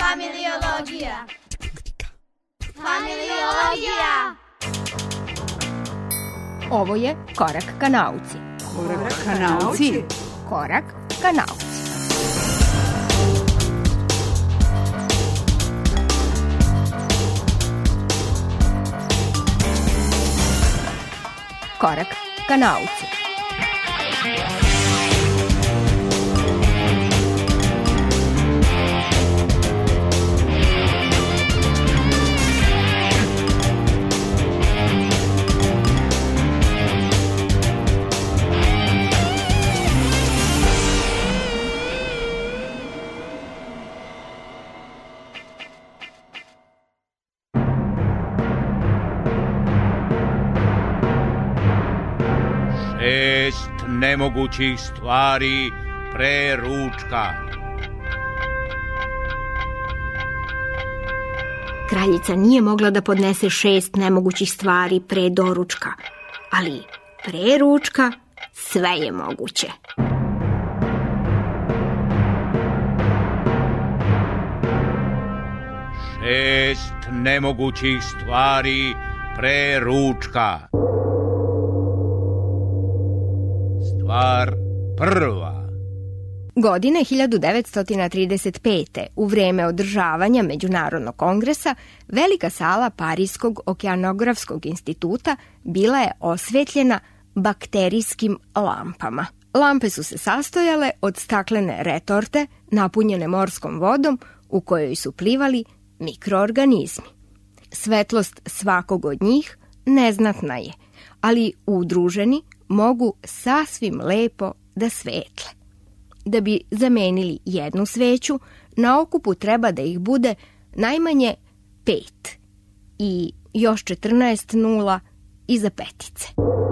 Familiologija. Familiologija. Ovo je Korak ka nauci. Korak ka nauci. Korak ka nauci. Korak ka nauci. Nemogućih stvari pre ručka. Kraljica nije mogla da podnese 6 nemogućih stvari pre doručka, ali pre ručka sve je moguće. Šest nemogućih stvari pre ručka. Stvar prva. Godine 1935. u vreme održavanja Međunarodnog kongresa, velika sala Parijskog okeanografskog instituta bila je osvetljena bakterijskim lampama. Lampe su se sastojale od staklene retorte napunjene morskom vodom u kojoj su plivali mikroorganizmi. Svetlost svakog od njih neznatna je, ali udruženi mogu sasvim lepo da svetle. Da bi zamenili jednu sveću, na okupu treba da ih bude najmanje 5 i još 14 nula iza petice.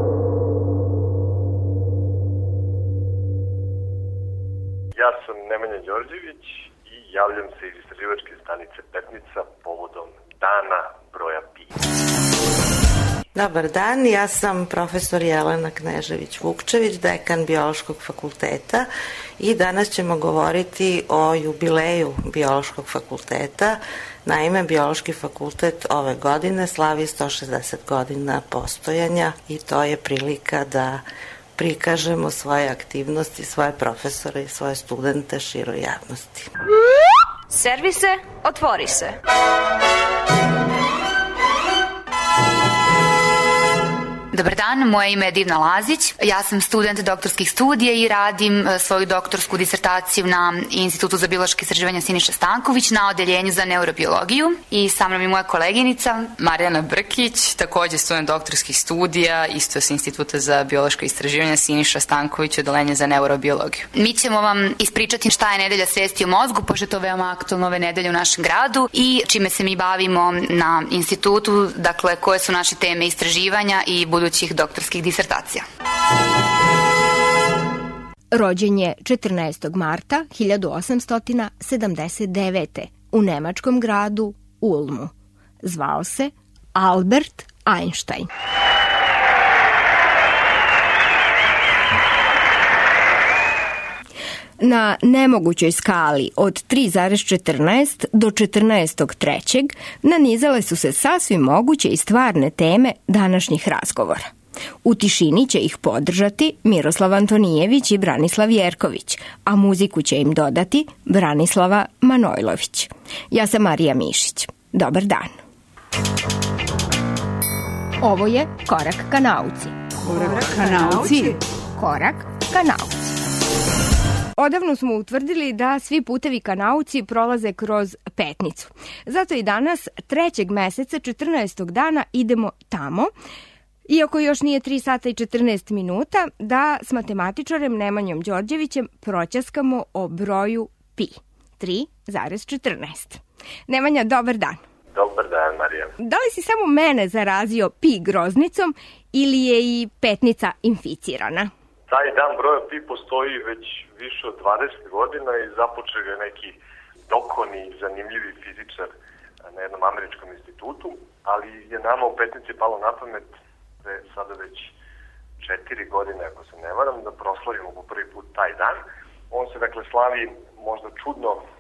Ja sam Nemanja Đorđević i javljam se iz istraživačke stanice Petnica povodom Dana broja pi. Dobar dan, ja sam profesor Jelena Knežević-Vukčević, dekan Biološkog fakulteta i danas ćemo govoriti o jubileju Biološkog fakulteta. Naime, Biološki fakultet ove godine slavi 160 godina postojanja i to je prilika da prikažemo svoje aktivnosti, svoje profesore i svoje studente široj javnosti. Servi se, otvori se. Dobar dan, moje ime je Divna Lazić. Ja sam student doktorskih studija i radim svoju doktorsku disertaciju na Institutu za biološke istraživanja Siniša Stanković na odeljenju za neurobiologiju. I sa mnom je moja koleginica Marijana Brkić, takođe student doktorskih studija, isto sa Instituta za biološke istraživanja Siniša Stanković, odeljenje za neurobiologiju. Mi ćemo vam ispričati šta je nedelja svesti o mozgu, pošto je to veoma aktualno ove nedelje u našem gradu i čime se mi bavimo na institutu, dakle koje su naše teme istraživanja i budućih doktorskih disertacija. Rođen je 14. marta 1879. u nemačkom gradu Ulmu. Zvao se Albert Einstein. Na nemogućoj skali od 3,14 do 14.3. nanizale su se sasvim moguće i stvarne teme današnjih razgovora. U tišini će ih podržati Miroslav Antonijević i Branislav Jerković, a muziku će im dodati Branislava Manojlović. Ja sam Marija Mišić. Dobar dan. Ovo je Korak ka nauci. Korak ka nauci. Korak ka nauci. Odavno smo utvrdili da svi putevi ka nauci prolaze kroz Petnicu. Zato i danas, 3. meseca, 14. dana, idemo tamo, iako još nije 3 sata i 14 minuta, da s matematičarem Nemanjom Đorđevićem proćaskamo o broju pi. 3,14. Nemanja, dobar dan. Dobar dan, Marija. Da li si samo mene zarazio pi groznicom ili je i Petnica inficirana? Taj dan broja pi postoji već više od 20 godina i započeo je neki dokoni i zanimljivi fizičar na jednom američkom institutu, ali je nama u Petnici palo na pamet da je sada već 4 godine, ako se ne varam, da proslavimo po prvi put taj dan. On se, dakle, slavi možda čudno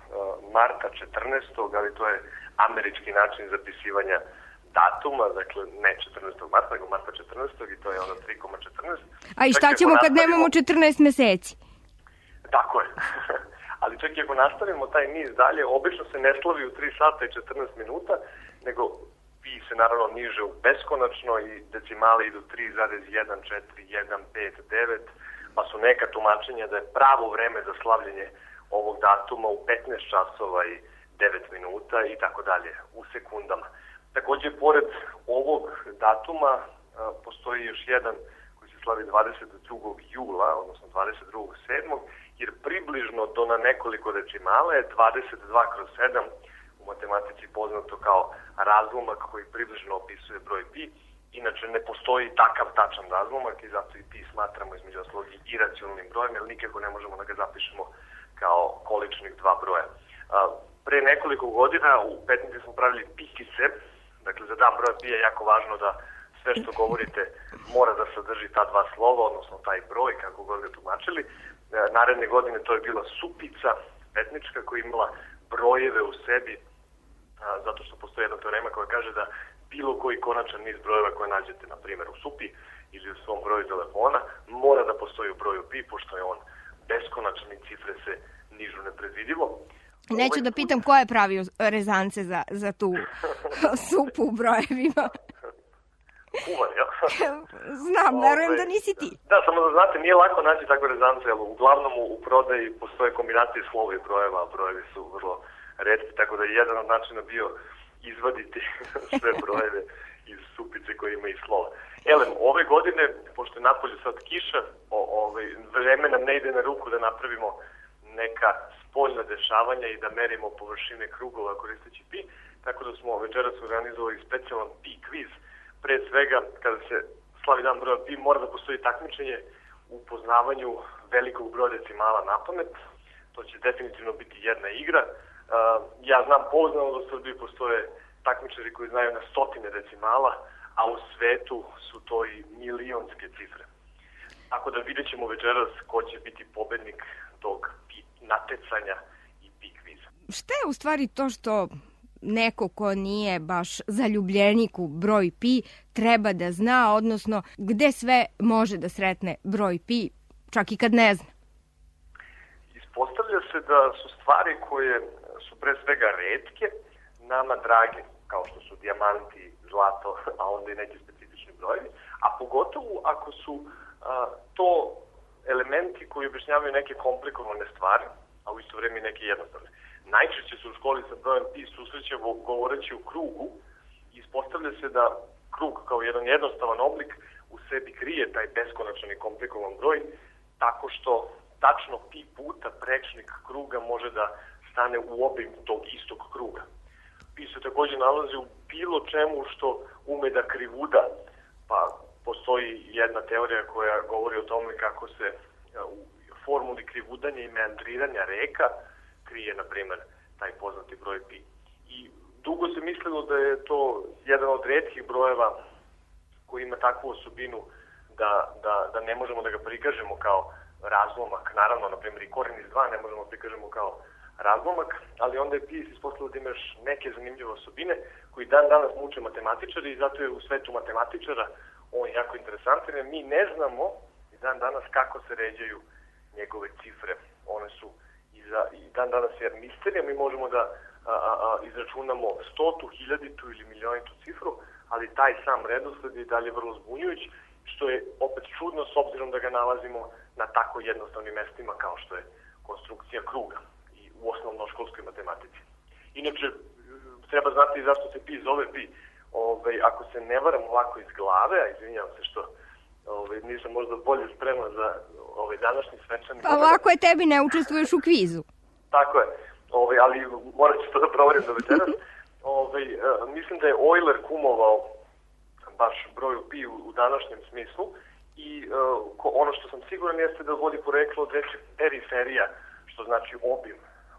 marta 14. ali to je američki način zapisivanja datuma, dakle ne 14. marta, nego marta 14. i to je ono 3,14. A i šta ćemo kad nemamo 14 meseci? Tako je. Ali čak i ako nastavimo taj niz dalje, obično se ne slavi u 3 sata i 14 minuta, nego pi se naravno niže u beskonačno i decimale idu 3,1, 4, 1, 5, 9, pa su neka tumačenja da je pravo vreme za slavljenje ovog datuma u 15 časova i 9 minuta i tako dalje, u sekundama. Takođe, pored ovog datuma postoji još jedan koji se slavi 22. jula, odnosno 22.7. jer približno do na nekoliko decimala je 22/7 u matematici poznato kao razlomak koji približno opisuje broj pi. Inače, ne postoji takav tačan razlomak i zato i pi smatramo između ostalog i iracionalnim brojem, jer nikako ne možemo da ga zapišemo kao količnik dva broja. Pre nekoliko godina u Petnici smo pravili pikice, dakle za dan broja pi je jako važno da sve što govorite mora da sadrži ta dva slova, odnosno taj broj, kako god ga tumačili. Naredne godine to je bila supica petnička koja imala brojeve u sebi, zato što postoji jedna teorema koja kaže da bilo koji konačan niz brojeva koje nađete, na primjer, u supi ili u svom broju telefona, mora da postoji u broju pi, pošto je on beskonačan i cifre se nižu nepredvidivo. Neću da pitam ko je pravio rezance za tu supu u brojevima. Kuvar, ja? Znam, verujem da nisi ti. Da, samo da znate, nije lako naći takve rezance, jer uglavnom u prodaji postoje kombinacije slova i brojeva, a brojevi su vrlo retki, tako da je jedan od načina bio izvaditi sve brojeve iz supice koje ima i slova. Elem, ove godine, pošto je napolje sad kiša, vreme nam ne ide na ruku da napravimo neka spoljna dešavanja i da merimo površine krugova koristeći pi, tako da smo večeras organizovali specijalan pi kviz. Pre svega, kada se slavi dan broja pi, mora da postoji takmičenje u poznavanju velikog broja decimala na pamet. To će definitivno biti jedna igra. Ja znam pouzdano da u Srbiji postoje takmičari koji znaju na stotine decimala, a u svetu su to i milionske cifre. Tako da vidjet ćemo večeras ko će biti pobednik tog natecanja i pi kviza. Šta je u stvari to što neko ko nije baš zaljubljenik u broj pi treba da zna, odnosno gde sve može da sretne broj pi, čak i kad ne zna? Ispostavlja se da su stvari koje su pre svega retke, nama drage, kao što su dijamanti, zlato, a onda i neki specifični brojevi, a pogotovo ako su to elementi koji objašnjavaju neke komplikovane stvari, a u isto vreme neke jednostavne. Najčešće se u školi sa brojem pi susrećemo govoreći u krugu i ispostavlja se da krug kao jedan jednostavan oblik u sebi krije taj beskonačan i komplikovan broj, tako što tačno pi puta prečnik kruga može da stane u obim tog istog kruga. Pi se takođe nalazi u bilo čemu što ume da krivuda, pa postoji jedna teorija koja govori o tome kako se u formuli krivudanja i meandriranja reka krije, na primer, taj poznati broj pi. I dugo se mislilo da je to jedan od retkih brojeva koji ima takvu osobinu da ne možemo da ga prikažemo kao razlomak. Naravno, na primjer, i koren iz 2 ne možemo da prikažemo kao razlomak, ali onda je pi ispostavilo da imaš neke zanimljive osobine koji dan danas muče matematičari i zato je u svetu matematičara on jako interesantan, jer mi ne znamo i dan danas kako se ređaju njegove cifre. One su i dan danas je misterija, mi možemo da izračunamo 100, 1000 ili milionitu cifru, ali taj sam redosled je dalje vrlo zbunjujući, što je opet čudno s obzirom da ga nalazimo na tako jednostavnim mestima kao što je konstrukcija kruga i u osnovnoškolskoj matematici. Inače, treba znati zašto se pi zove pi. Ako se ne varam ovako iz glave, a izvinjavam se što nisam možda bolje spreman za današnji svečani... Pa lako je tebi, ne učestvuješ u kvizu. Tako je, ali morat ću to da proverim do večeras. Mislim da je Euler kumovao baš broju pi u današnjem smislu i ono što sam siguran jeste da vodi poreklo od reči periferija, što znači obim,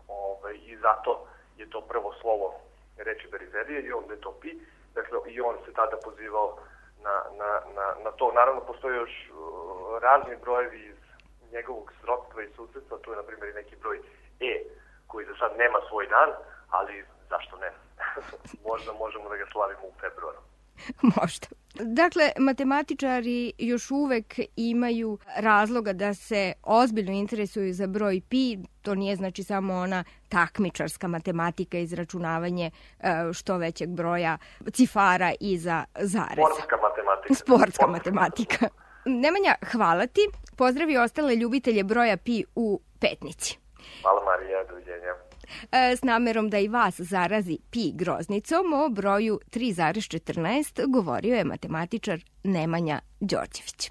i zato je to prvo slovo reči periferije i onda je to pi. Dakle, i on se tada pozivao na to. Naravno, postoje još razni brojevi iz njegovog srodstva i susredstva, tu je, na primjer, i neki broj e, koji za sad nema svoj dan, ali zašto ne? Možda možemo da ga slavimo u februaru. Možda. Dakle, matematičari još uvek imaju razloga da se ozbiljno interesuju za broj pi. To nije znači samo ona takmičarska matematika, izračunavanje što većeg broja cifara iza zareza. Sportska matematika. Nemanja, hvala ti. Pozdravi ostale ljubitelje broja pi u Petnici. Hvala Marija, doviđenja. S namerom da i vas zarazi pi groznicom, o broju 3,14 govorio je matematičar Nemanja Đorđević.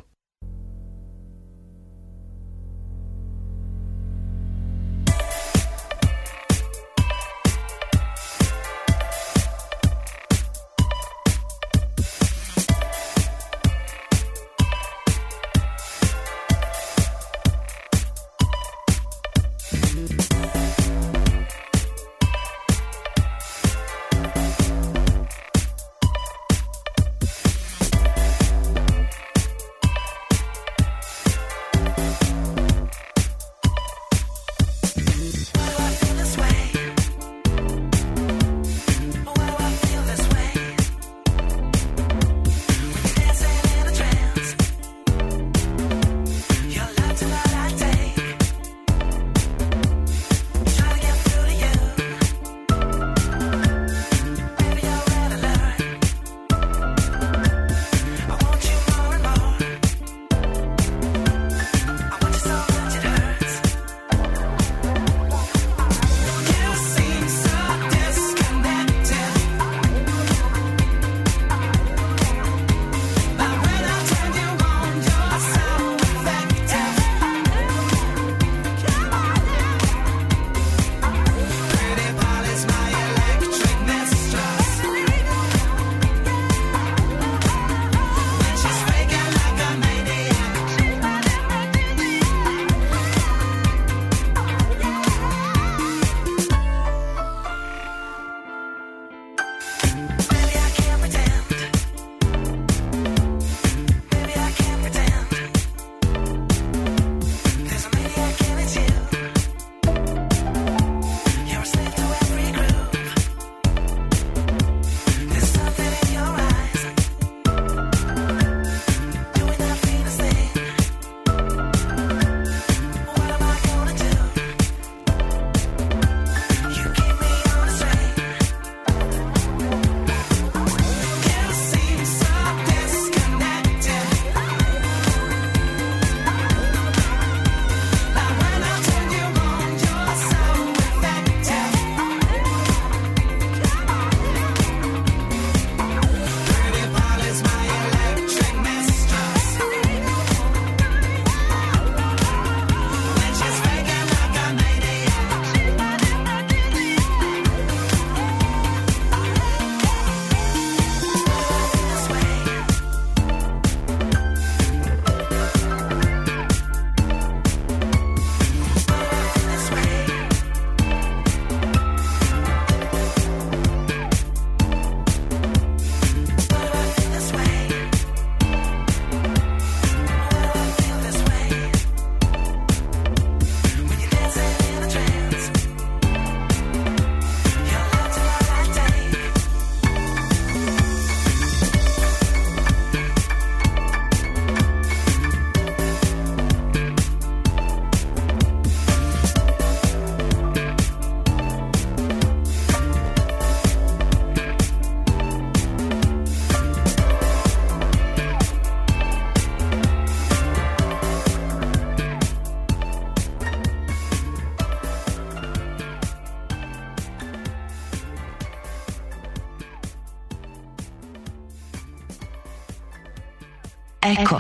Eko.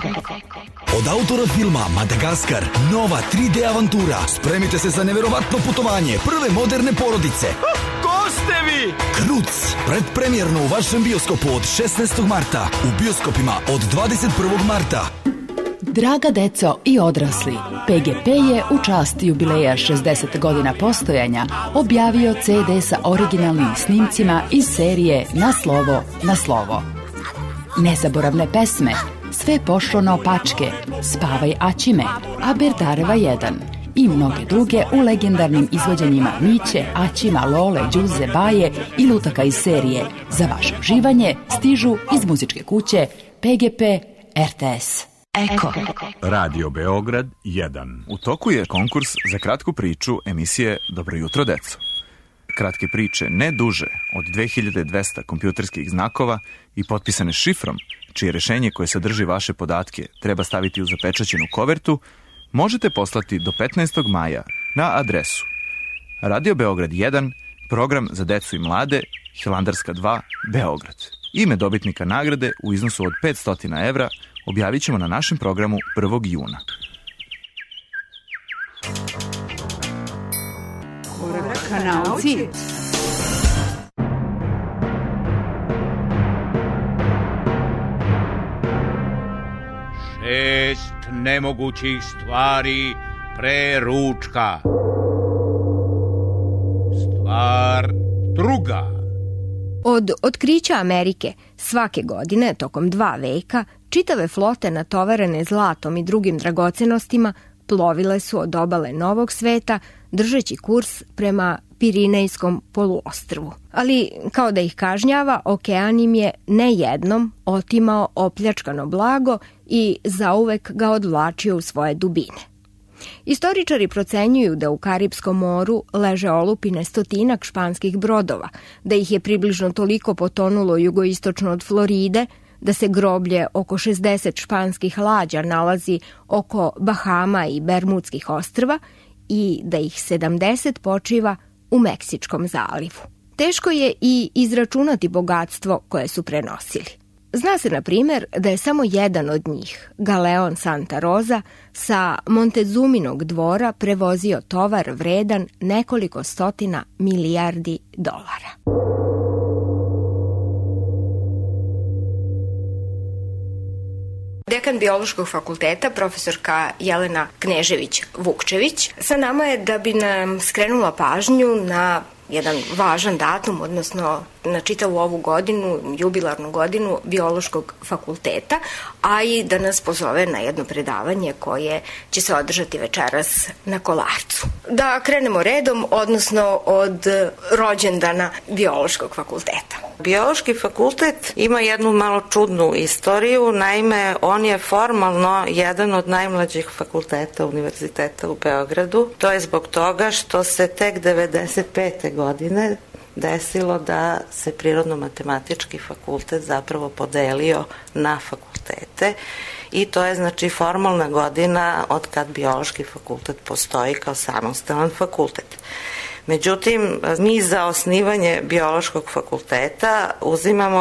Od autora filma Madagaskar, nova 3D avantura. Spremite se za neverovatno putovanje prve moderne porodice. Ko ste vi? Kruc. Predpremjerno u vašem bioskopu od 16. marta. U bioskopima od 21. marta. Draga deco i odrasli, PGP je u čast jubileja 60 godina postojanja objavio CD sa originalnim snimcima iz serije Na slovo, na slovo. Nezaboravne pesme, Sve pošlo naopačke, Spavaj Aćime, Aberdareva 1 i mnoge druge u legendarnim izvođenjima Miće, Aćima, Lole, Đuze, Baje i lutaka iz serije. Za vaše uživanje stižu iz muzičke kuće PGP RTS. Eko. Radio Beograd 1. U toku je konkurs za kratku priču emisije Dobro jutro, deco. Kratke priče ne duže od 2200 kompjuterskih znakova i potpisane šifrom, čije rešenje koje sadrži vaše podatke treba staviti u zapečaćenu kovertu, možete poslati do 15. maja na adresu Radio Beograd 1, program za decu i mlade, Hilandarska 2, Beograd. Ime dobitnika nagrade u iznosu od 500 evra objavit ćemo na našem programu 1. juna. Korak ka nauci. Šest nemogućih stvari pre ručka. Stvar druga. Od otkrića Amerike svake godine, tokom 2 veka, čitave flote natovarene zlatom i drugim dragocenostima plovile su od obale Novog sveta, držeći kurs prema Pirinejskom poluostrvu. Ali, kao da ih kažnjava, okean im je ne jednom otimao opljačkano blago i zauvek ga odvlačio u svoje dubine. Istoričari procenjuju da u Karipskom moru leže olupine 100 španskih brodova, da ih je približno toliko potonulo jugoistočno od Floride, da se groblje oko 60 španskih lađa nalazi oko Bahama i Bermudskih ostrva i da ih 70 počiva u Meksičkom zalivu. Teško je i izračunati bogatstvo koje su prenosili. Zna se, na primjer, da je samo jedan od njih, Galeon Santa Rosa, sa Montezuminog dvora prevozio tovar vredan nekoliko stotina milijardi dolara. Dekan Biološkog fakulteta, profesorka Jelena Knežević-Vukčević, sa nama je da bi nam skrenula pažnju na jedan važan datum, odnosno na čitavu ovu godinu, jubilarnu godinu Biološkog fakulteta, a i da nas pozove na jedno predavanje koje će se održati večeras na Kolarcu. Da krenemo redom, odnosno od rođendana Biološkog fakulteta. Biološki fakultet ima jednu malo čudnu istoriju, naime on je formalno jedan od najmlađih fakulteta univerziteta u Beogradu. To je zbog toga što se tek 95. godine desilo da se Prirodno-matematički fakultet zapravo podelio na fakultete i to je znači formalna godina od kad Biološki fakultet postoji kao samostalan fakultet. Međutim, mi za osnivanje Biološkog fakulteta uzimamo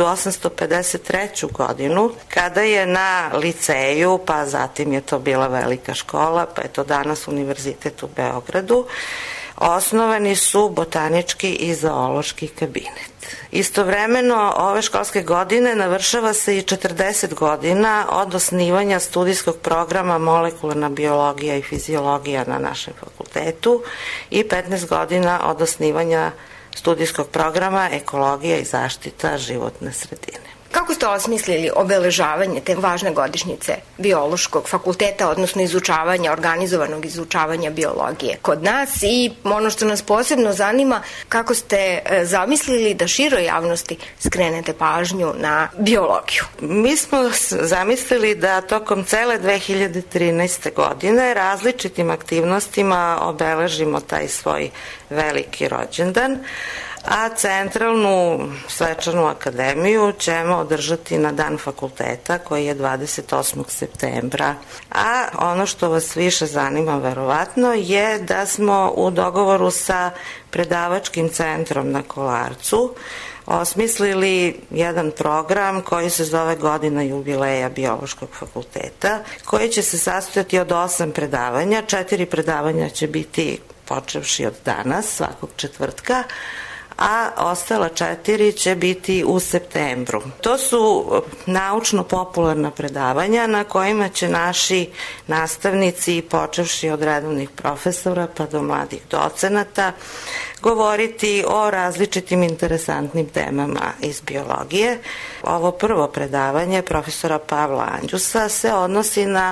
1853. godinu, kada je na liceju, pa zatim je to bila velika škola, pa je to danas Univerzitet u Beogradu, osnovani su botanički i zoološki kabinet. Istovremeno, ove školske godine navršava se i 40 godina od osnivanja studijskog programa molekularna biologija i fiziologija na našem fakultetu i 15 godina od osnivanja studijskog programa ekologija i zaštita životne sredine. Kako ste osmislili obeležavanje te važne godišnjice Biološkog fakulteta, odnosno organizovanog izučavanja biologije kod nas i ono što nas posebno zanima, kako ste zamislili da široj javnosti skrenete pažnju na biologiju? Mi smo zamislili da tokom cele 2013. godine različitim aktivnostima obeležimo taj svoj veliki rođendan, a centralnu svečanu akademiju ćemo održati na dan fakulteta koji je 28. septembra. A ono što vas više zanima verovatno je da smo u dogovoru sa predavačkim centrom na Kolarcu osmislili jedan program koji se zove Godina jubileja Biološkog fakulteta, koji će se sastojati od 8 predavanja. 4 predavanja će biti počevši od danas, svakog četvrtka, a ostala 4 će biti u septembru. To su naučno-popularna predavanja na kojima će naši nastavnici, počevši od redovnih profesora pa do mladih docenata, govoriti o različitim interesantnim temama iz biologije. Ovo prvo predavanje profesora Pavla Andjusa se odnosi na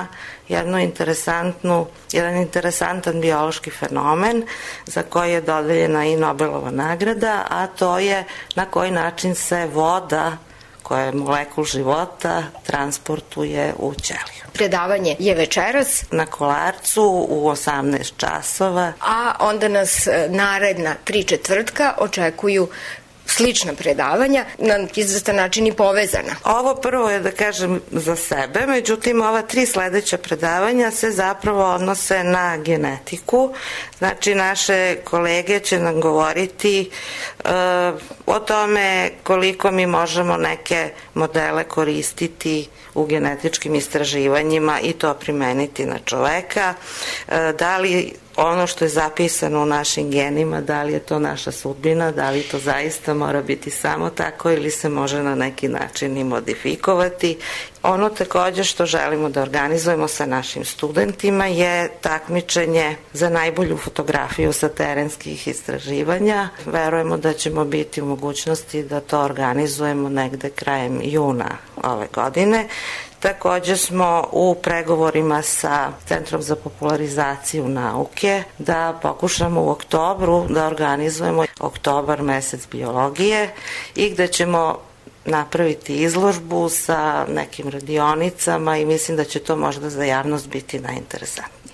jedan interesantan biološki fenomen za koji je dodeljena i Nobelova nagrada, a to je na koji način se voda, koja je molekul života, transportuje u ćeliju. Predavanje je večeras na Kolarcu u 18 časova. A onda nas naredna 3 četvrtka očekuju slična predavanja, na izvestan način i povezana. Ovo prvo je da kažem za sebe, međutim ova 3 sledeća predavanja se zapravo odnose na genetiku. Znači naše kolege će nam govoriti o tome koliko mi možemo neke modele koristiti u genetičkim istraživanjima i to primeniti na čoveka. Da li ono što je zapisano u našim genima, da li je to naša sudbina, da li to zaista mora biti samo tako ili se može na neki način i modifikovati. Ono takođe što želimo da organizujemo sa našim studentima je takmičenje za najbolju fotografiju sa terenskih istraživanja. Verujemo da ćemo biti u mogućnosti da to organizujemo negde krajem juna ove godine. Takođe smo u pregovorima sa Centrom za popularizaciju nauke da pokušamo u oktobru da organizujemo oktobar mesec biologije i gde ćemo napraviti izložbu sa nekim radionicama i mislim da će to možda za javnost biti najinteresantnije.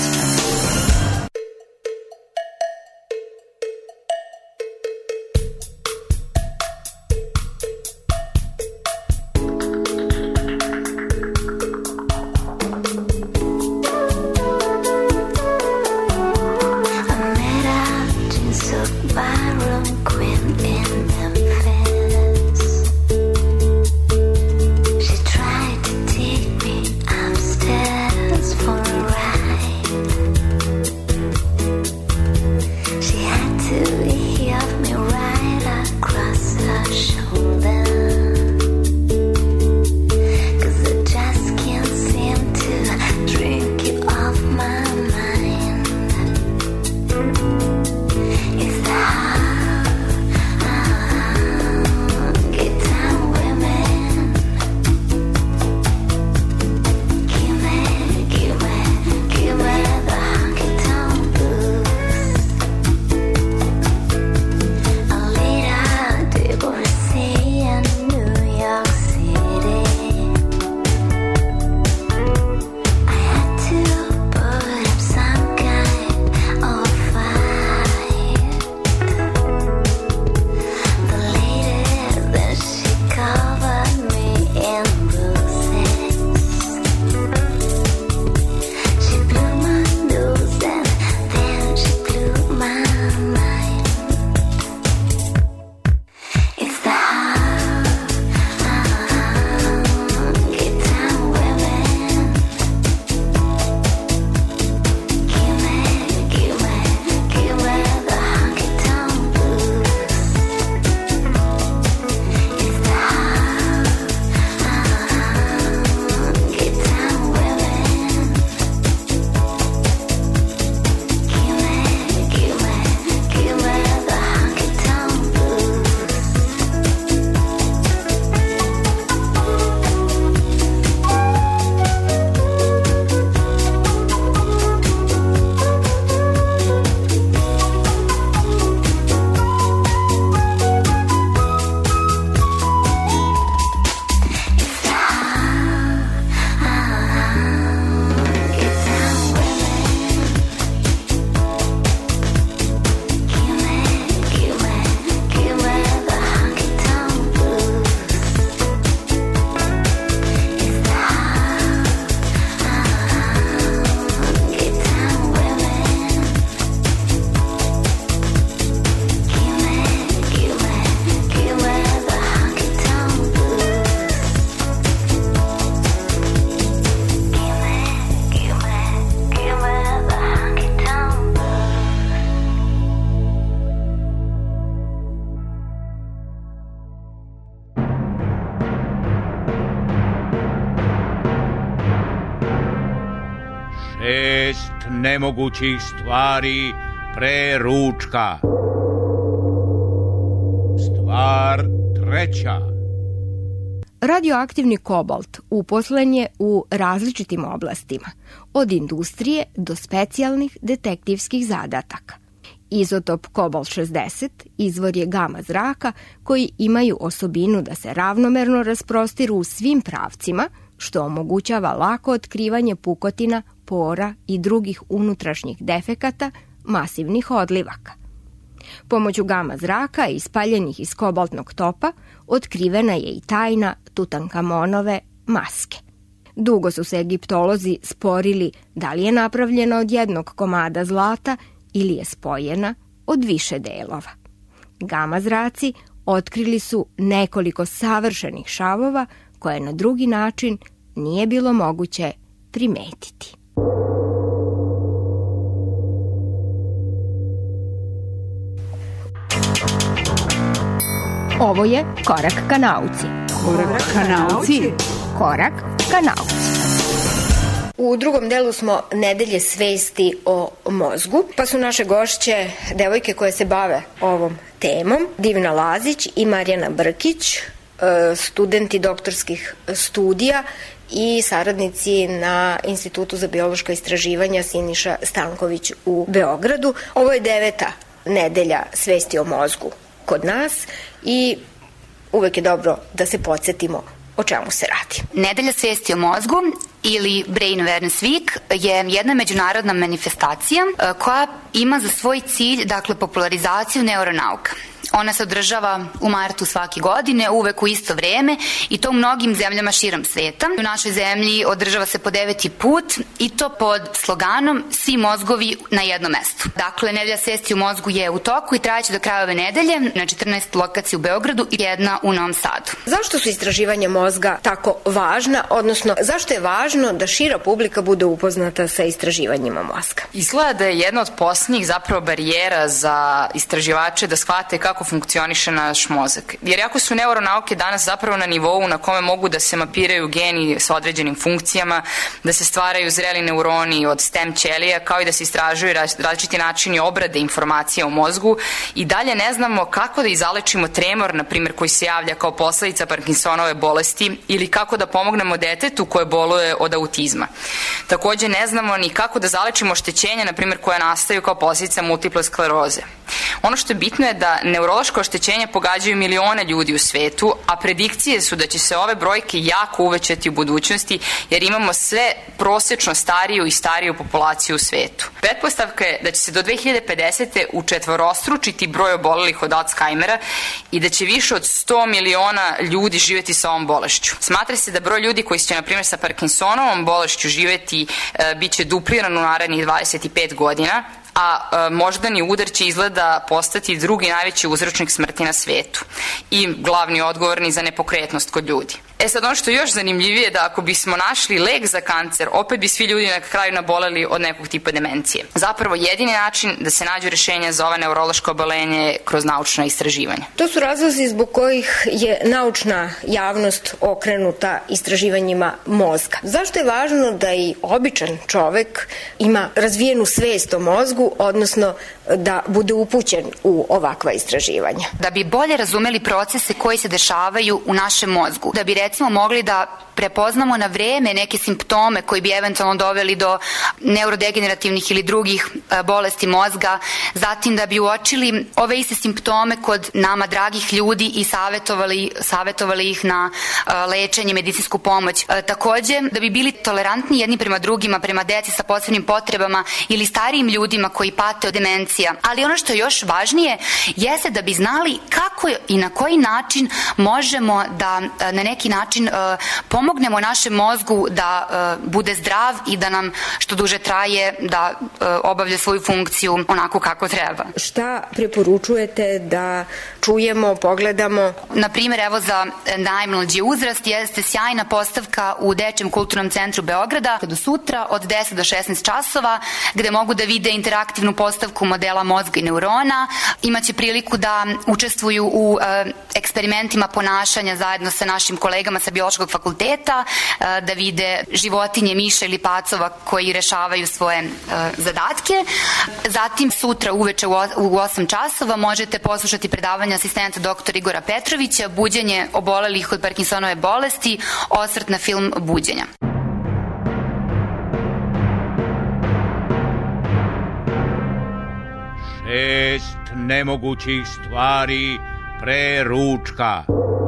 Nemogućih stvari pre ručka. Stvar treća. Radioaktivni kobolt uposlen je u različitim oblastima, od industrije do specijalnih detektivskih zadataka. Izotop kobolt-60 izvor je gama zraka koji imaju osobinu da se ravnomerno rasprostiru u svim pravcima, što omogućava lako otkrivanje pukotina, pora i drugih unutrašnjih defekata masivnih odlivaka. Pomoću gama zraka ispaljenih iz kobaltnog topa otkrivena je i tajna Tutankamonove maske. Dugo su se egiptolozi sporili da li je napravljena od jednog komada zlata ili je spojena od više delova. Gama zraci otkrili su nekoliko savršenih šavova koje na drugi način nije bilo moguće primetiti. Ovo je Korak ka nauci. Korak ka nauci. Korak ka nauci. U drugom delu smo nedelje svesti o mozgu, pa su naše gošće devojke koje se bave ovom temom, Divna Lazić i Marjana Brkić, studenti doktorskih studija i saradnici na Institutu za biološka istraživanja Siniša Stanković u Beogradu. Ovo je 9. nedelja svesti o mozgu kod nas i uvek je dobro da se podsjetimo o čemu se radi. Nedelja svesti o mozgu ili Brain Awareness Week je jedna međunarodna manifestacija koja ima za svoj cilj, popularizaciju neuronauka. Ona se održava u martu svake godine, uvek u isto vreme i to u mnogim zemljama širom sveta. U našoj zemlji održava se po 9. put i to pod sloganom Svi mozgovi na jednom mestu. Dakle, nedelja svesti o mozgu je u toku i trajaće do kraja ove nedelje na 14 lokacija u Beogradu i jedna u Novom Sadu. Zašto su istraživanja mozga tako važna, odnosno zašto je važno da šira publika bude upoznata sa istraživanjima mozga? Izgleda da je jedna od posljednjih zapravo barijera za istraživače da shvate kako funkcioniše naš mozak. Jer jako su neuronauke danas zapravo na nivou na kome mogu da se mapiraju geni sa određenim funkcijama, da se stvaraju zreli neuroni od stem ćelija, kao i da se istražuju različiti načini obrade informacija u mozgu i dalje ne znamo kako da izalečimo tremor, na primjer, koji se javlja kao posledica Parkinsonove bolesti ili kako da pomognemo detetu koje boluje od autizma. Takođe ne znamo ni kako da zalečimo oštećenja, na primjer, koja nastaju kao posljedica multiple skleroze. Ono što je bitno je da neurološka oštećenja pogađaju milione ljudi u svetu, a predikcije su da će se ove brojke jako uvećati u budućnosti jer imamo sve prosečno stariju i stariju populaciju u svetu. Pretpostavka je da će se do 2050. učetvorostručiti broj obolelih od Alzheimera i da će više od 100 miliona ljudi živjeti sa ovom bolešću. Smatra se da broj ljudi koji će, na primjer, sa Parkinsonovom bolešću živjeti bit će dupliran u narednih 25 godina, a moždani udar će izgleda postati drugi najveći uzročnik smrti na svetu i glavni odgovorni za nepokretnost kod ljudi. Sad, ono što je još zanimljivije je da ako bismo našli lek za kancer, opet bi svi ljudi na kraju naboleli od nekog tipa demencije. Zapravo, jedini način da se nađu rješenja za ova neurološka obolenja je kroz naučna istraživanja. To su razlozi zbog kojih je naučna javnost okrenuta istraživanjima mozga. Zašto je važno da i običan čovek ima razvijenu svest o mozgu, odnosno da bude upućen u ovakva istraživanja? Da bi bolje razumeli procese koji se dešavaju u našem mozgu, da bi recimo mogli da prepoznamo na vreme neke simptome koji bi eventualno doveli do neurodegenerativnih ili drugih bolesti mozga, zatim da bi uočili ove iste simptome kod nama dragih ljudi i savjetovali ih na lečenje, medicinsku pomoć. Takođe, da bi bili tolerantni jedni prema drugima, prema deci sa posebnim potrebama ili starijim ljudima koji pate od demencija. Ali ono što je još važnije jeste da bi znali kako i na koji način možemo da na neki način pomognemo našem mozgu da bude zdrav i da nam što duže traje da obavlja svoju funkciju onako kako treba. Šta preporučujete da čujemo, pogledamo? Na primjer, evo za najmlađi uzrast jeste sjajna postavka u Dečijem kulturnom centru Beograda do sutra od 10 do 16 časova gde mogu da vide interaktivnu postavku modela mozga i neurona. Imaće priliku da učestvuju u eksperimentima ponašanja zajedno sa našim kolegama kolegama sa biološkog fakulteta, da vide životinje, miša ili pacova koji rešavaju svoje zadatke. Zatim sutra uveče u 8 časova možete poslušati predavanje asistenta dr. Igora Petrovića, buđenje obolelih od Parkinsonove bolesti, osvrt na film Buđenja. Šest nemogućih stvari pre ručka.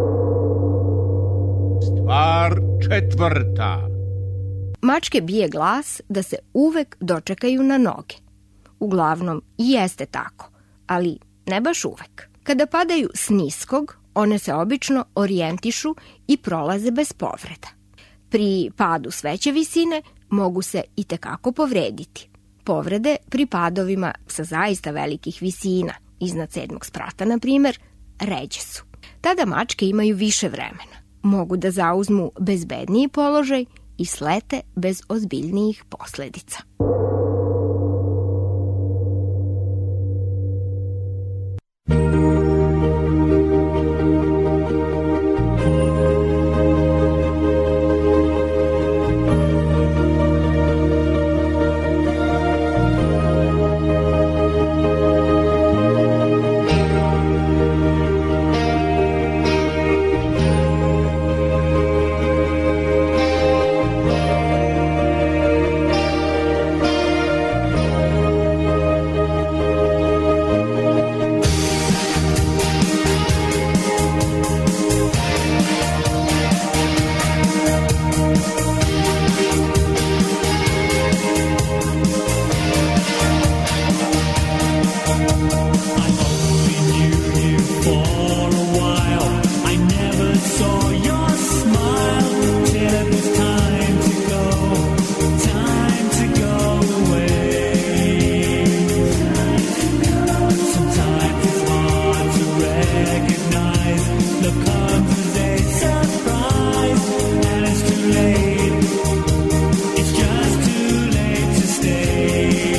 Stvar četvrta. Mačke bije glas da se uvek dočekaju na noge. Uglavnom i jeste tako, ali ne baš uvek. Kada padaju s niskog, one se obično orijentišu i prolaze bez povreda. Pri padu s veće visine mogu se i tekako povrediti. Povrede pri padovima sa zaista velikih visina, iznad 7. sprata, na primjer, ređe su. Tada mačke imaju više vremena. Mogu da zauzmu bezbedniji položaj i slete bez ozbiljnijih posledica.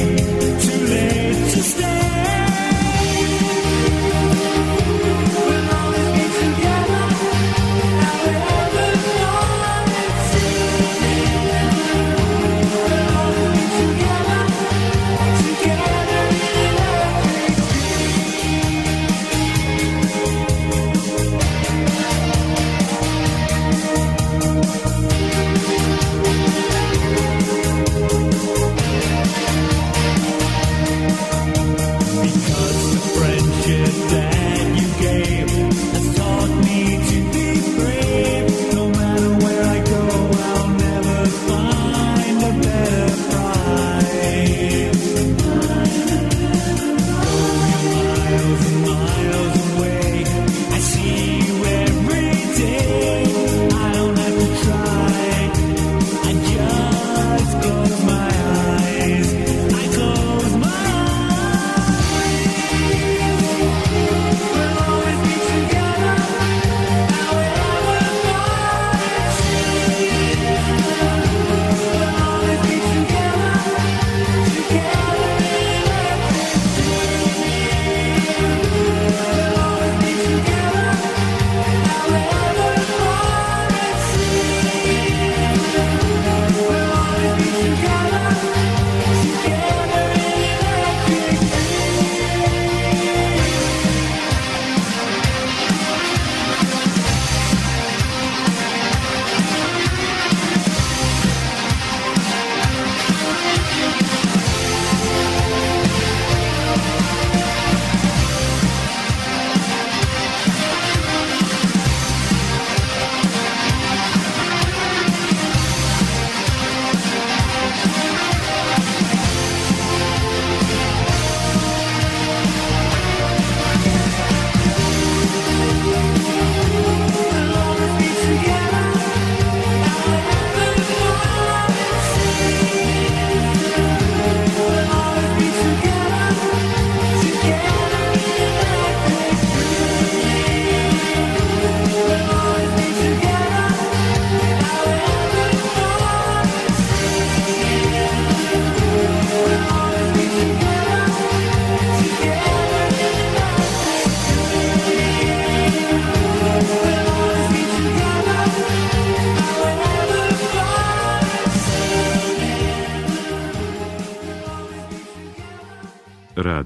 When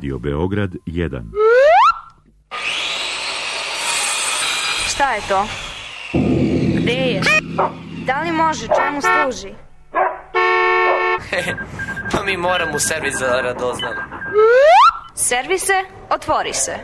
Radio Beograd 1. Šta je to? Gde je? Da li može? Čemu služi? Pa mi moramo u servis za radoznale. Servise, otvori se.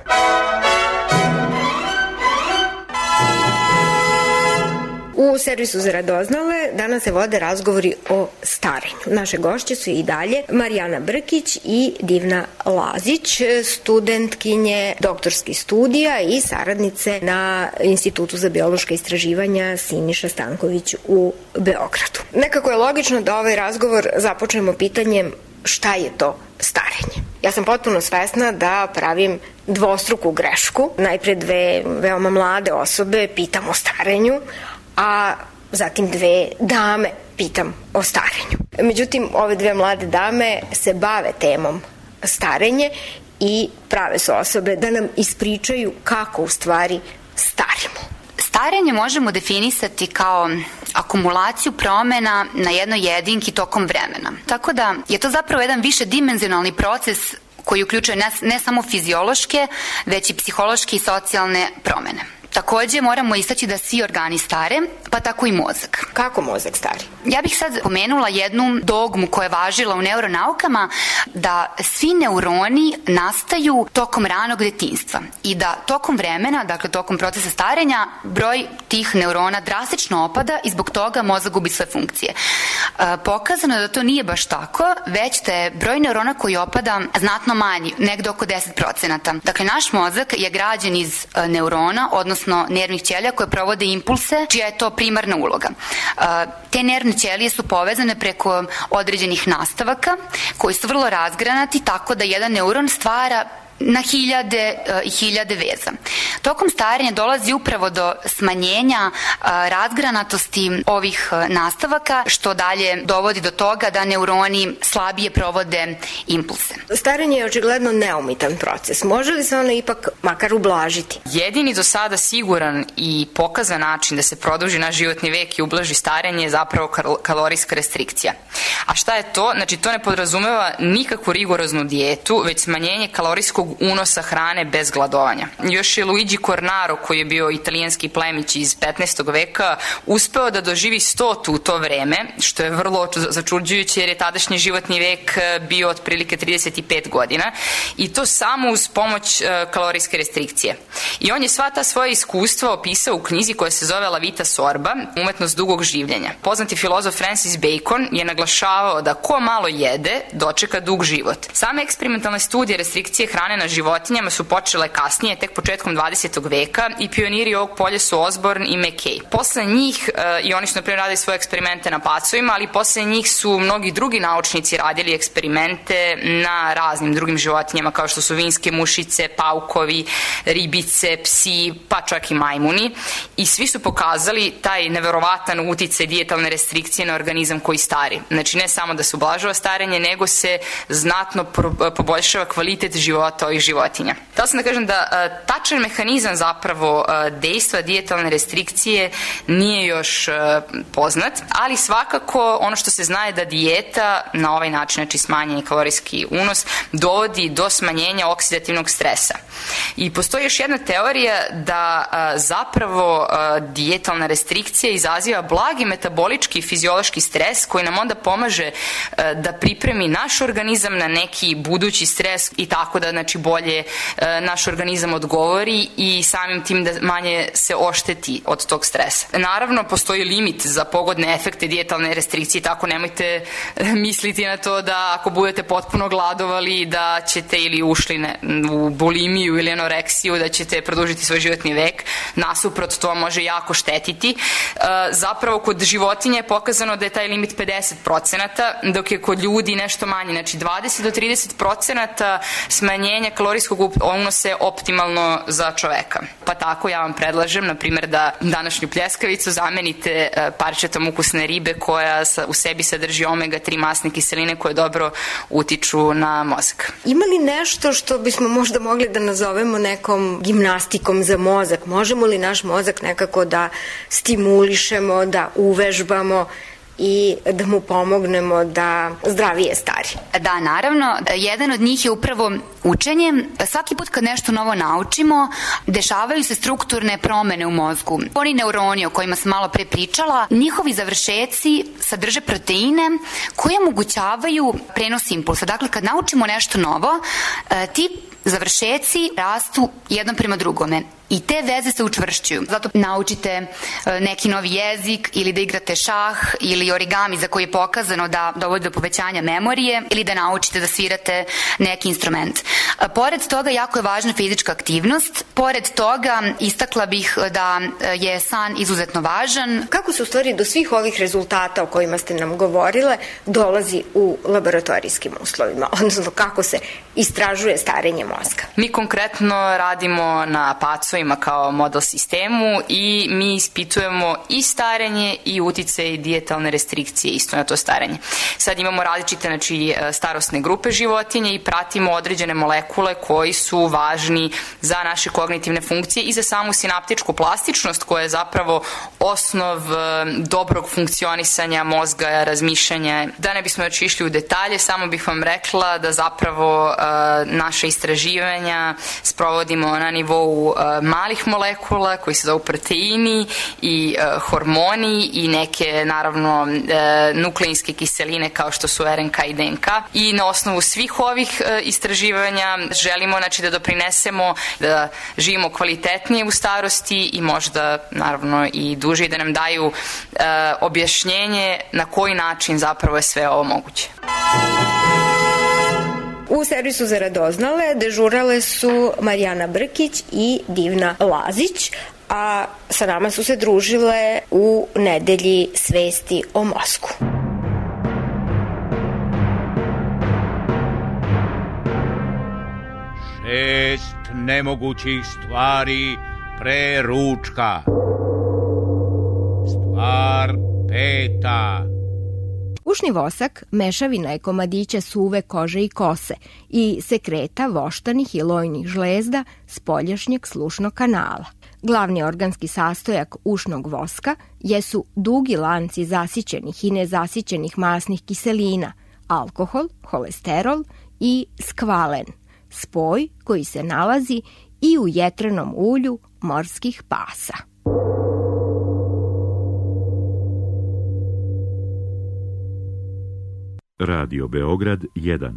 U servisu za radoznale danas se vode razgovori o starenju. Naše gošće su i dalje Marijana Brkić i Divna Lazić, studentkinje doktorskih studija i saradnice na Institutu za biološka istraživanja Siniša Stanković u Beogradu. Nekako je logično da ovaj razgovor započnemo pitanjem šta je to starenje. Ja sam potpuno svesna da pravim dvostruku grešku. Najpre dve veoma mlade osobe pitam o starenju, a zatim dve dame pitam o starenju. Međutim, ove dve mlade dame se bave temom starenje i prave su osobe da nam ispričaju kako u stvari starimo. Starenje možemo definisati kao akumulaciju promena na jednoj jedinki tokom vremena. Tako da je to zapravo jedan višedimenzionalni proces koji uključuje ne samo fiziološke, već i psihološke i socijalne promene. Takođe moramo istaći da svi organi stare, pa tako i mozak. Kako mozak stari? Ja bih sad pomenula jednu dogmu koja je važila u neuronaukama, da svi neuroni nastaju tokom ranog detinjstva i da tokom vremena, dakle tokom procesa starenja, broj tih neurona drastično opada i zbog toga mozak gubi sve funkcije. Pokazano je da to nije baš tako, već da je broj neurona koji opada znatno manji, negde oko 10%. Dakle, naš mozak je građen iz neurona, odnosno nervnih ćelija koje provode impulse, čija je to primarna uloga. Te nervne ćelije su povezane preko određenih nastavaka koji su vrlo razgranati, tako da jedan neuron stvara na hiljade i hiljade veza. Tokom starenja dolazi upravo do smanjenja razgranatosti ovih nastavaka, što dalje dovodi do toga da neuroni slabije provode impulse. Starenje je očigledno neumitan proces. Može li se ono ipak makar ublažiti? Jedini do sada siguran i pokazan način da se produži naš životni vek i ublaži starenje je zapravo kalorijska restrikcija. A šta je to? Znači, to ne podrazumeva nikakvu rigoroznu dijetu, već smanjenje kalorijskog unosa hrane bez gladovanja. Još je Luigi Cornaro, koji je bio italijanski plemić iz 15. veka, uspeo da doživi 100 u to vreme, što je vrlo začuđujuće jer je tadašnji životni vek bio otprilike 35 godina i to samo uz pomoć kalorijske restrikcije. I on je sva ta svoja iskustva opisao u knjizi koja se zove La Vita Sorba, umetnost dugog življenja. Poznati filozof Francis Bacon je naglašavao da ko malo jede, dočeka dug život. Same eksperimentalne studije restrikcije hrane na životinjama su počele kasnije, tek početkom 20. veka i pioniri ovog polja su Osborne i McKay. Posle njih, i oni su na primjer radili svoje eksperimente na pacovima, ali posle njih su mnogi drugi naučnici radili eksperimente na raznim drugim životinjama kao što su vinske mušice, paukovi, ribice, psi, pa čak i majmuni i svi su pokazali taj neverovatan uticaj dijetalne restrikcije na organizam koji stari. Znači ne samo da se ublažava starenje, nego se znatno poboljšava kvalitet života ovih životinja. Da sam da kažem da tačan mehanizam zapravo dejstva dijetalne restrikcije nije još poznat, ali svakako ono što se zna je da dijeta na ovaj način, znači smanjeni kalorijski unos, dovodi do smanjenja oksidativnog stresa. I postoji još jedna teorija da zapravo dijetalna restrikcija izaziva blagi metabolički i fiziološki stres koji nam onda pomaže da pripremi naš organizam na neki budući stres i tako da znači bolje naš organizam odgovori i samim tim da manje se ošteti od tog stresa. Naravno, postoji limit za pogodne efekte dijetalne restrikcije, tako nemojte misliti na to da ako budete potpuno gladovali da ćete ili ušli u bulimiju ili anoreksiju, da ćete produžiti svoj životni vek. Nasuprot, to može jako štetiti. Zapravo, kod životinja je pokazano da je taj limit 50%, dok je kod ljudi nešto manje. Znači, 20 do 30% smanjenja kalorijskog unosa je optimalno za čoveka. Pa tako ja vam predlažem, na primjer, da današnju pljeskavicu zamenite parčetom ukusne ribe koja u sebi sadrži omega-3 masne kiseline koje dobro utiču na mozak. Ima li nešto što bismo možda mogli da nazovemo nekom gimnastikom za mozak? Možemo li naš mozak nekako da stimulišemo, da uvežbamo i da mu pomognemo da zdravije stari. Da, naravno. Jedan od njih je upravo učenje. Svaki put kad nešto novo naučimo, dešavaju se strukturne promene u mozgu. Oni neuroni o kojima sam malo pre pričala, njihovi završeci sadrže proteine koje omogućavaju prenos impulsa. Dakle, kad naučimo nešto novo, ti završeci rastu jednom prema drugome i te veze se učvršćuju. Zato naučite neki novi jezik ili da igrate šah ili origami za koji je pokazano da dovodi do povećanja memorije ili da naučite da svirate neki instrument. Pored toga, jako je važna fizička aktivnost. Pored toga, istakla bih da je san izuzetno važan. Kako se u stvari do svih ovih rezultata o kojima ste nam govorile dolazi u laboratorijskim uslovima? Odnosno, kako se istražuje starenje mozga? Mi konkretno radimo na pacovima kao model sistemu i mi ispitujemo i starenje i uticaje dijetalne restrikcije isto na to starenje. Sad imamo različite starosne grupe životinje i pratimo određene molekule koji su važni za naše kognitivne funkcije i za samu sinaptičku plastičnost koja je zapravo osnov dobrog funkcionisanja mozga, razmišljanja. Da ne bismo još išli u detalje, samo bih vam rekla da zapravo naše istraživanja sprovodimo na nivou malih molekula koji se zovu proteini i hormoni i neke naravno nukleinske kiseline kao što su RNK i DNK i na osnovu svih ovih istraživanja želimo da doprinesemo da živimo kvalitetnije u starosti i možda naravno i duže i da nam daju objašnjenje na koji način zapravo je sve ovo moguće. U servisu za radoznale dežurale su Marijana Brkić i Divna Lazić, a sa nama su se družile u nedelji svesti o mozgu. Šest nemogućih stvari pre ručka. Stvar peta. Ušni vosak mešavina je komadića suve kože i kose i sekreta voštanih i lojnih žlezda spoljašnjeg slušnog kanala. Glavni organski sastojak ušnog voska jesu dugi lanci zasićenih i nezasićenih masnih kiselina, alkohol, holesterol i skvalen, spoj koji se nalazi i u jetrenom ulju morskih pasa. Radio Beograd 1.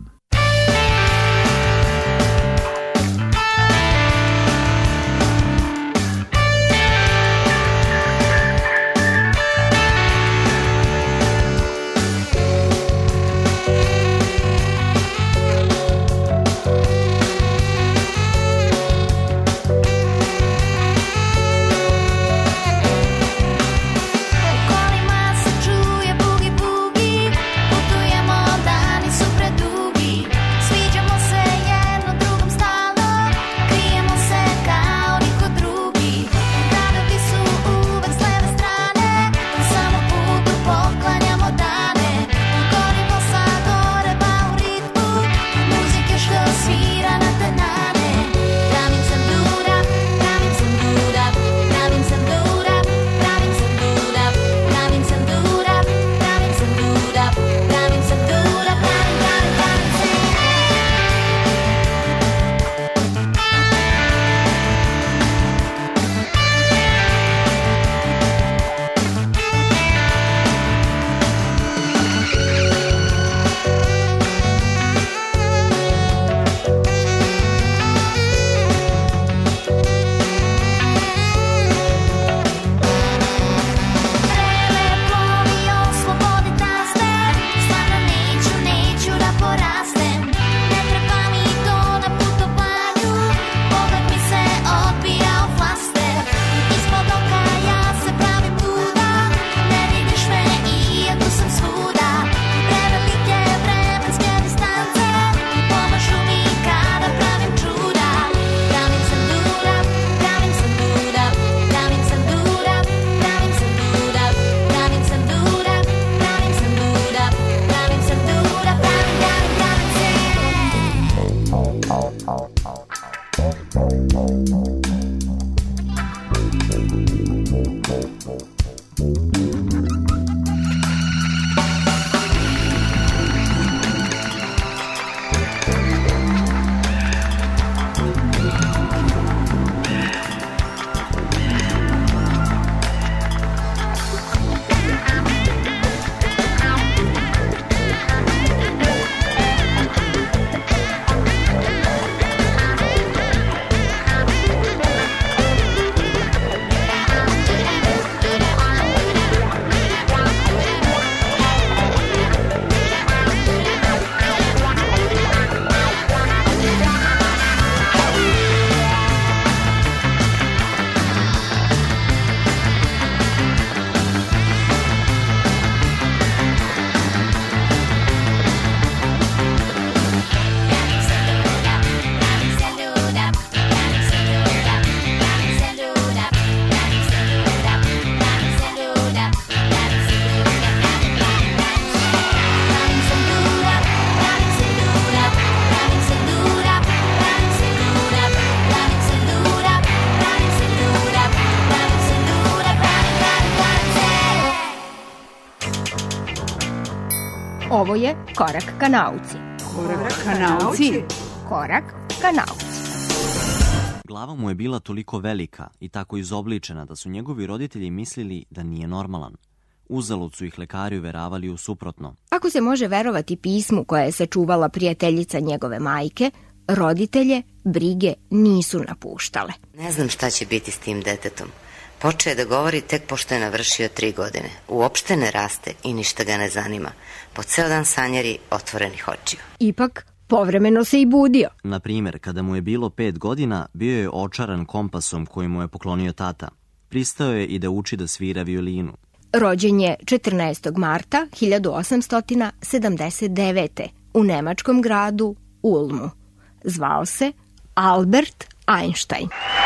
Ovo je Korak ka nauci. Korak ka nauci. Korak ka nauci. Glava mu je bila toliko velika i tako izobličena da su njegovi roditelji mislili da nije normalan. Uzalud su ih lekari uveravali u suprotno. Ako se može verovati pismu koje je sačuvala prijateljica njegove majke, roditelje brige nisu napuštale. Ne znam šta će biti s tim detetom. Počeo je da govori tek pošto je navršio 3 godine. Uopšte ne raste i ništa ga ne zanima. Po ceo dan sanjari otvorenih očiju. Ipak, povremeno se i budio. Na primjer, kada mu je bilo 5 godina, bio je očaran kompasom koji mu je poklonio tata. Pristao je i da uči da svira violinu. Rođen je 14. marta 1879. u nemačkom gradu Ulmu. Zvao se Albert Einstein.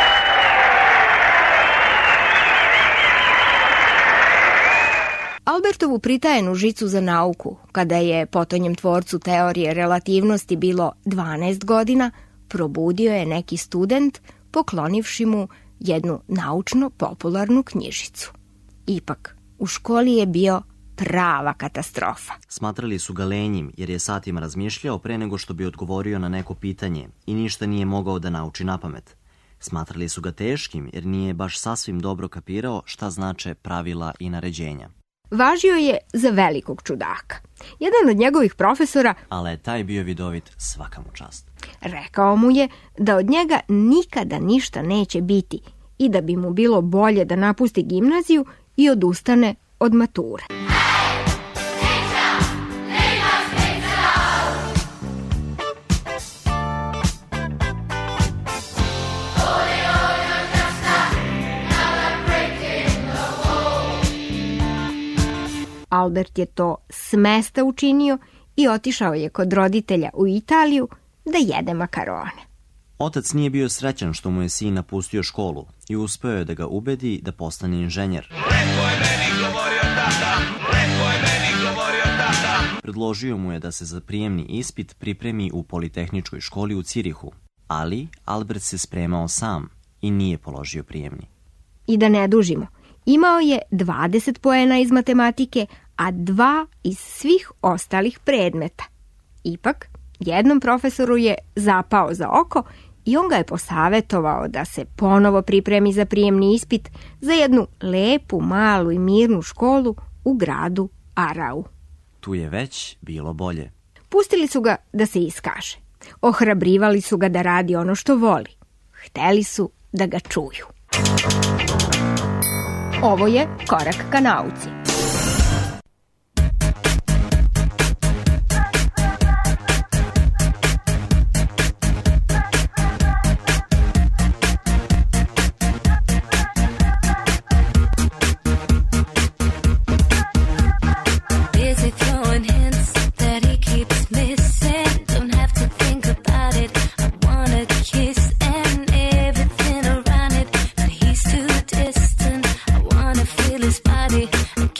Albertovu pritajenu žicu za nauku, kada je potonjem tvorcu teorije relativnosti bilo 12 godina, probudio je neki student poklonivši mu jednu naučno-popularnu knjižicu. Ipak, u školi je bio prava katastrofa. Smatrali su ga lenjim jer je satima razmišljao pre nego što bi odgovorio na neko pitanje i ništa nije mogao da nauči napamet. Smatrali su ga teškim jer nije baš sasvim dobro kapirao šta znače pravila i naređenja. Važio je za velikog čudaka. Jedan od njegovih profesora, ali je taj bio vidovit, svaka mu čast, rekao mu je da od njega nikada ništa neće biti i da bi mu bilo bolje da napusti gimnaziju i odustane od mature. Albert je to smesta učinio i otišao je kod roditelja u Italiju da jede makarone. Otac nije bio srećan što mu je sin napustio školu i uspeo je da ga ubedi da postane inženjer. Predložio mu je da se za prijemni ispit pripremi u Politehničkoj školi u Cirihu, ali Albert se spremao sam i nije položio prijemni. I da ne dužimo, imao je 20 poena iz matematike, a 2 iz svih ostalih predmeta. Ipak, jednom profesoru je zapao za oko i on ga je posavetovao da se ponovo pripremi za prijemni ispit za jednu lepu, malu i mirnu školu u gradu Arau. Tu je već bilo bolje. Pustili su ga da se iskaže. Ohrabrivali su ga da radi ono što voli. Hteli su da ga čuju. Ovo je Korak ka nauci. Feel his body.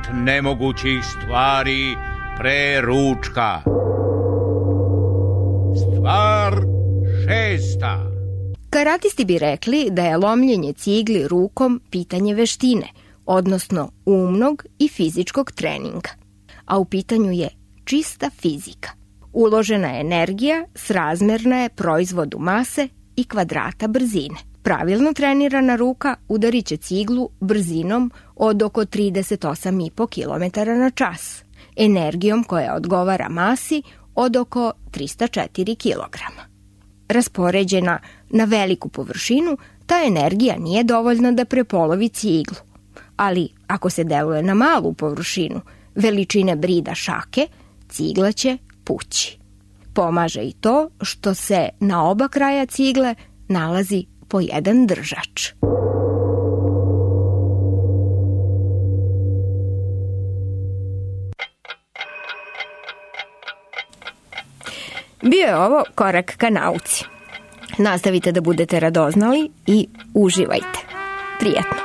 nemogućih stvari pre ručka. Stvar 6. Karatisti bi rekli da je lomljenje cigli rukom pitanje veštine, odnosno umnog i fizičkog treninga. A u pitanju je čista fizika. Uložena energija srazmerna je proizvodu mase i kvadrata brzine. Pravilno trenirana ruka udarit će ciglu brzinom od oko 38,5 km na čas, energijom koja odgovara masi od oko 304 kg. Raspoređena na veliku površinu, ta energija nije dovoljna da prepolovi ciglu. Ali ako se deluje na malu površinu, veličine brida šake, cigla će pući. Pomaže i to što se na oba kraja cigle nalazi po jedan držač. Bio je ovo korak ka nauci. Nastavite da budete radoznali i uživajte. Prijetno!